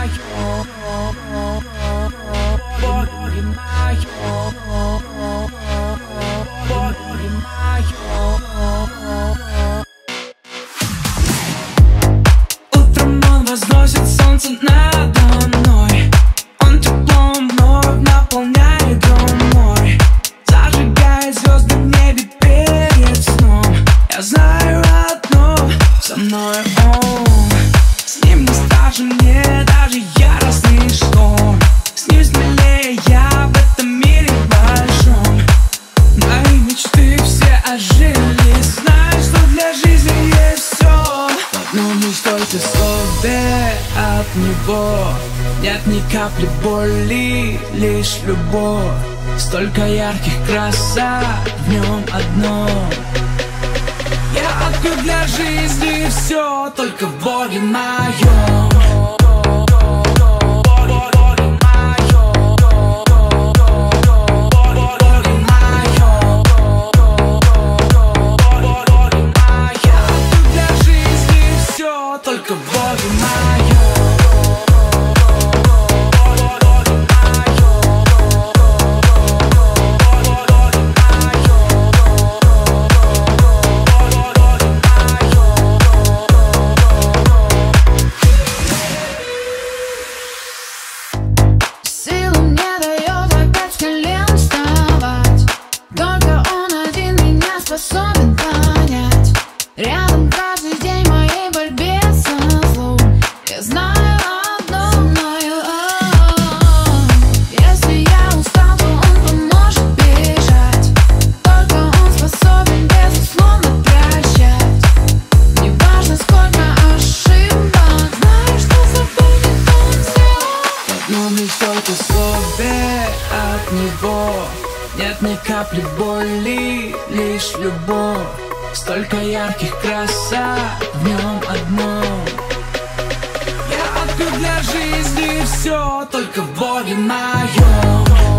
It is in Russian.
Утром он возносит солнце надо мной. Он теплом вновь наполняет дом мой, зажигает звезды в небе перед сном. Я знаю одно, со мной он. С ним не страшен мне даже яростный шторм. С ним смелее я в этом мире большом. Мои мечты все ожили. Знаю, что для жизни есть все. В одном лишь только слове от него. Нет ни капли боли, лишь любовь. Столько ярких красок в нем одном. Я открыл для жизни все, только в Боге моем. Только в Боге моем. Силу мне дает опять с колен вставать. Только он один меня способен понять. Рядом каждый день моей борьбе со злом. Я знаю одно, знаю, если я устал, то он поможет бежать. Только он способен безусловно прощать. Не важно сколько ошибок, знаю, что забудет он все. В одном лишь только слове от него. Нет ни капли боли, лишь любовь. Столько ярких красок в нем одном. Я открыл для жизни все, только в Боге моем.